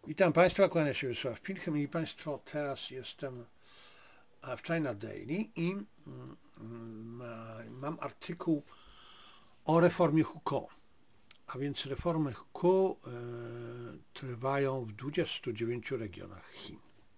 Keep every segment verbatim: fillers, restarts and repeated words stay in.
Witam Państwa, kłania się Wiesław Pilchem i Państwo, teraz jestem w China Daily i mam artykuł o reformie Hukou. A więc reformy Hukou e, trwają w dwudziestu dziewięciu regionach Chin.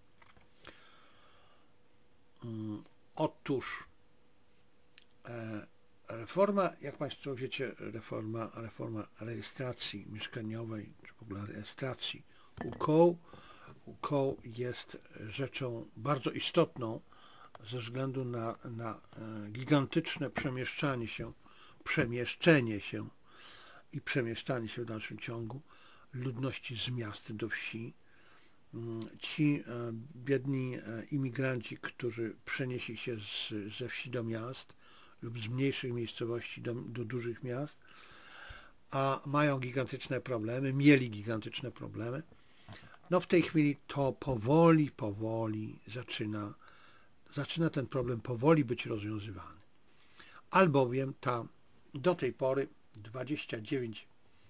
Otóż e, reforma, jak Państwo wiecie, reforma, reforma rejestracji mieszkaniowej, czy w ogóle rejestracji Hukou, Hukou jest rzeczą bardzo istotną ze względu na, na gigantyczne przemieszczanie się, przemieszczenie się i przemieszczanie się w dalszym ciągu ludności z miast do wsi. Ci biedni imigranci, którzy przenieśli się z, ze wsi do miast lub z mniejszych miejscowości do, do dużych miast, a mają gigantyczne problemy, mieli gigantyczne problemy, no w tej chwili to powoli, powoli zaczyna, zaczyna ten problem powoli być rozwiązywany. Albowiem ta do tej pory dwadzieścia dziewięć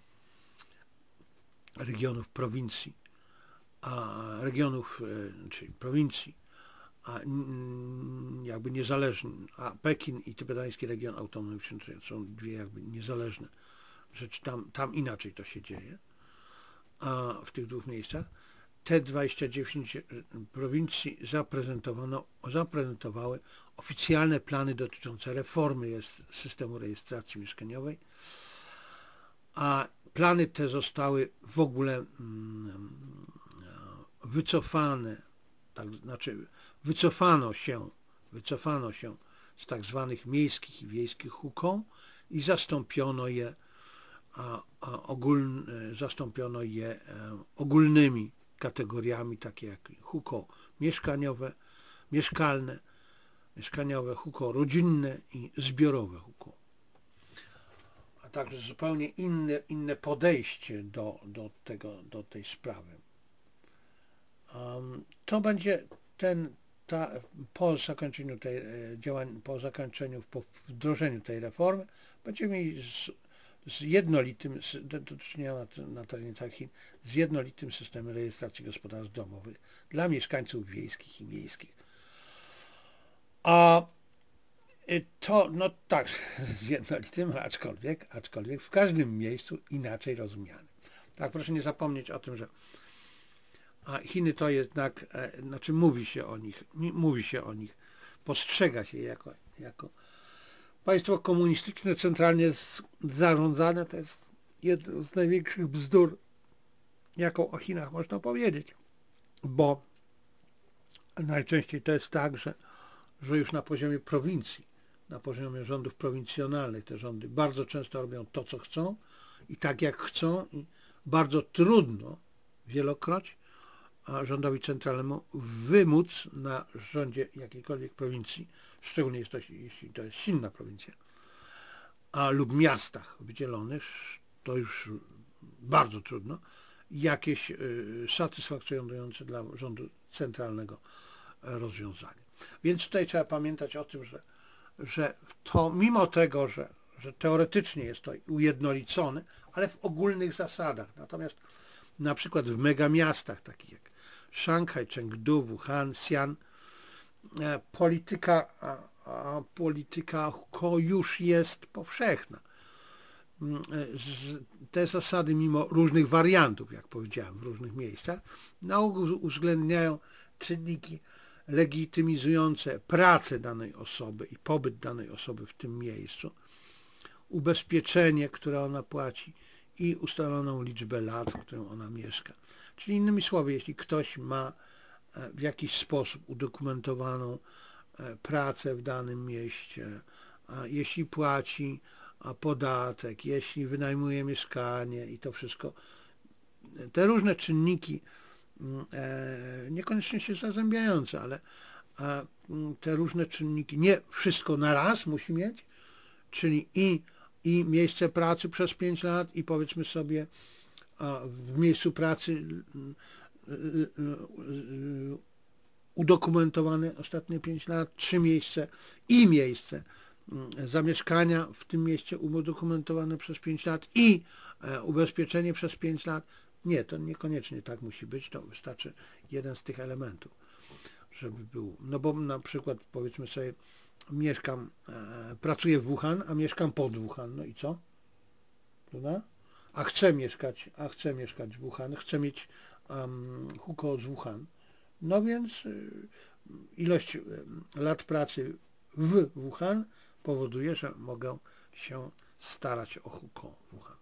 regionów prowincji, a regionów, czyli prowincji, a jakby niezależne, a Pekin i tybetański region autonomiczny są dwie jakby niezależne rzeczy, tam, tam inaczej to się dzieje, a w tych dwóch miejscach te dwadzieścia dziewięć prowincji zaprezentowano, zaprezentowały oficjalne plany dotyczące reformy jest systemu rejestracji mieszkaniowej, a plany te zostały w ogóle wycofane, tak, znaczy wycofano się, wycofano się z tak zwanych miejskich i wiejskich Hukou i zastąpiono je, a, a ogóln, zastąpiono je ogólnymi kategoriami, takie jak Hukou mieszkaniowe, mieszkalne, mieszkaniowe, Hukou rodzinne i zbiorowe Hukou. A także zupełnie inne, inne podejście do, do, tego, do tej sprawy. Um, to będzie ten, ta, po zakończeniu tej działań, po zakończeniu, po wdrożeniu tej reformy, będziemy mieli z, z jednolitym, do, do czynienia na, na terenie całych Chin, z jednolitym systemem rejestracji gospodarstw domowych dla mieszkańców wiejskich i miejskich. A to, no tak, z jednolitym, aczkolwiek, aczkolwiek w każdym miejscu inaczej rozumiany. Tak, proszę nie zapomnieć o tym, że a Chiny to jednak, e, znaczy mówi się o nich, mówi się o nich, postrzega się jako, jako państwo komunistyczne, centralnie zarządzane. To jest jedno z największych bzdur, jaką o Chinach można powiedzieć, bo najczęściej to jest tak, że, że już na poziomie prowincji, na poziomie rządów prowincjonalnych te rządy bardzo często robią to, co chcą i tak jak chcą i bardzo trudno wielokroć a rządowi centralnemu wymóc na rządzie jakiejkolwiek prowincji, szczególnie jest to, jeśli to jest silna prowincja, a lub miastach wydzielonych, to już bardzo trudno, jakieś y, satysfakcjonujące dla rządu centralnego rozwiązanie. Więc tutaj trzeba pamiętać o tym, że, że to mimo tego, że, że teoretycznie jest to ujednolicone, ale w ogólnych zasadach. Natomiast na przykład w megamiastach takich jak Szanghaj, Chengdu, Wuhan, Xi'an, polityka, a polityka Hukou już jest powszechna. Te zasady, mimo różnych wariantów, jak powiedziałem, w różnych miejscach, na ogół uwzględniają czynniki legitymizujące pracę danej osoby i pobyt danej osoby w tym miejscu, ubezpieczenie, które ona płaci i ustaloną liczbę lat, w którym ona mieszka. Czyli innymi słowy, jeśli ktoś ma w jakiś sposób udokumentowaną pracę w danym mieście, jeśli płaci podatek, jeśli wynajmuje mieszkanie i to wszystko, te różne czynniki, niekoniecznie się zazębiające, ale te różne czynniki, nie wszystko na raz musi mieć, czyli i, i miejsce pracy przez pięć lat i powiedzmy sobie w miejscu pracy udokumentowane ostatnie pięć lat, trzy miejsce i miejsce zamieszkania w tym mieście udokumentowane przez pięć lat i ubezpieczenie przez pięć lat, Nie, to niekoniecznie tak musi być, to wystarczy jeden z tych elementów, żeby był. No bo na przykład powiedzmy sobie, mieszkam, e, pracuję w Wuhan, a mieszkam pod Wuhan, no i co? Prawda? A chcę mieszkać, a chcę mieszkać w Wuhan, chcę mieć um, huko z Wuhan. No więc y, ilość y, lat pracy w Wuhan powoduje, że mogę się starać o huko Wuhan.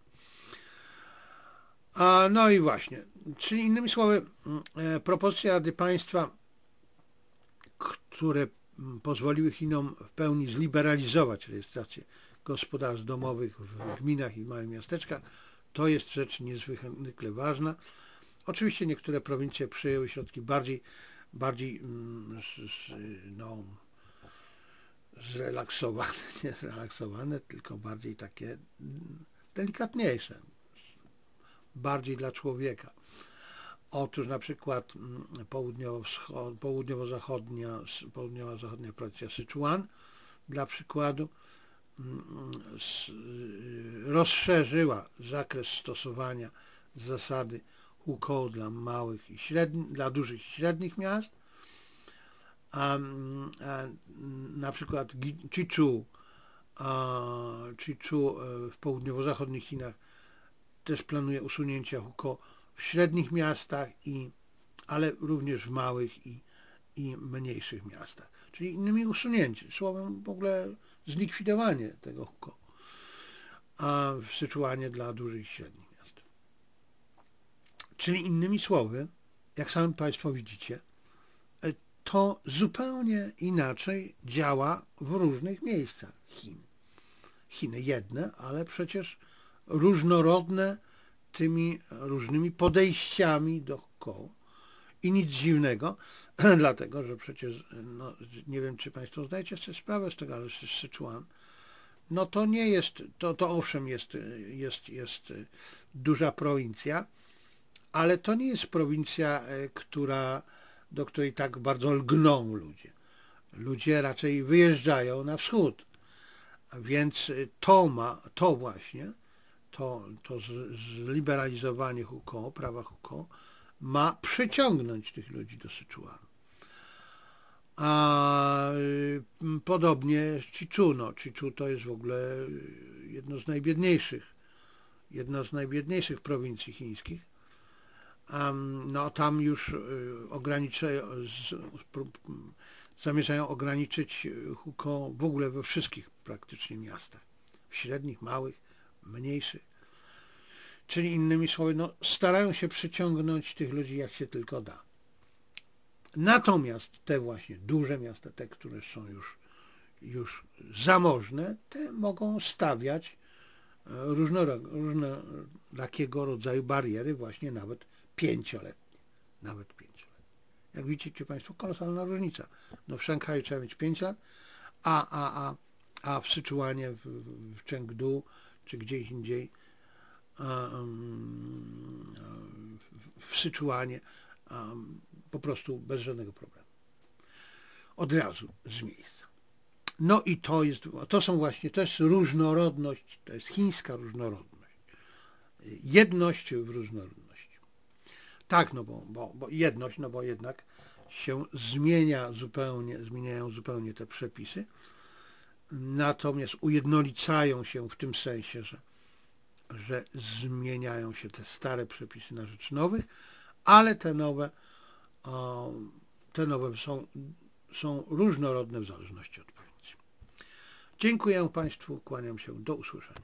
A, no i właśnie, czyli innymi słowy, e, propozycje Rady Państwa, które pozwoliły Chinom w pełni zliberalizować rejestrację gospodarstw domowych w gminach i małych miasteczkach, to jest rzecz niezwykle ważna. Oczywiście niektóre prowincje przyjęły środki bardziej, bardziej no, zrelaksowane, nie zrelaksowane, tylko bardziej takie delikatniejsze, bardziej dla człowieka. Otóż na przykład południowo-wschod, południowo-zachodnia, południowo-zachodnia prowincja Syczuan dla przykładu rozszerzyła zakres stosowania zasady hukou dla małych i średnich, dla dużych i średnich miast, a, a na przykład Chichu, Chichu w południowo-zachodnich Chinach też planuje usunięcie hukou w średnich miastach, i, ale również w małych i, i mniejszych miastach. Czyli innymi usunięcie, słowem w ogóle zlikwidowanie tego hukou, a w Syczuanie dla dużych i średnich miast. Czyli innymi słowy, jak sami Państwo widzicie, to zupełnie inaczej działa w różnych miejscach Chin. Chiny jedne, ale przecież różnorodne tymi różnymi podejściami do hukou. I nic dziwnego, dlatego że przecież, no, nie wiem, czy Państwo zdajecie sobie sprawę z tego, ale Syczuan, no to nie jest, to, to owszem jest, jest, jest duża prowincja, ale to nie jest prowincja, która, do której tak bardzo lgną ludzie. Ludzie raczej wyjeżdżają na wschód, a więc to ma, to właśnie, to, to zliberalizowanie hukou, prawa hukou ma przyciągnąć tych ludzi do Syczuanu. A podobnie Chichu, no Chichu to jest w ogóle jedno z najbiedniejszych, jedna z najbiedniejszych prowincji chińskich. No tam już ograniczają, zamierzają ograniczyć hukou w ogóle we wszystkich praktycznie miastach, w średnich, małych, mniejszych. Czyli innymi słowy, no, starają się przyciągnąć tych ludzi jak się tylko da. Natomiast te właśnie duże miasta, te, które są już, już zamożne, te mogą stawiać różnorakiego rodzaju bariery, właśnie nawet pięcioletnie. Nawet pięcioletnie. Jak widzicie Państwo, kolosalna różnica. No w Szanghaju trzeba mieć pięć lat, a, a, a, a w Syczuanie, w, w Chengdu czy gdzieś indziej, w Syczuanie po prostu bez żadnego problemu. Od razu z miejsca. No i to jest, to są właśnie, to jest różnorodność, to jest chińska różnorodność. Jedność w różnorodności. Tak, no bo, bo, bo jedność, no bo jednak się zmienia zupełnie, zmieniają zupełnie te przepisy, natomiast ujednolicają się w tym sensie, że że zmieniają się te stare przepisy na rzecz nowych, ale te nowe, te nowe są, są różnorodne w zależności od prowincji. Dziękuję Państwu, kłaniam się, do usłyszenia.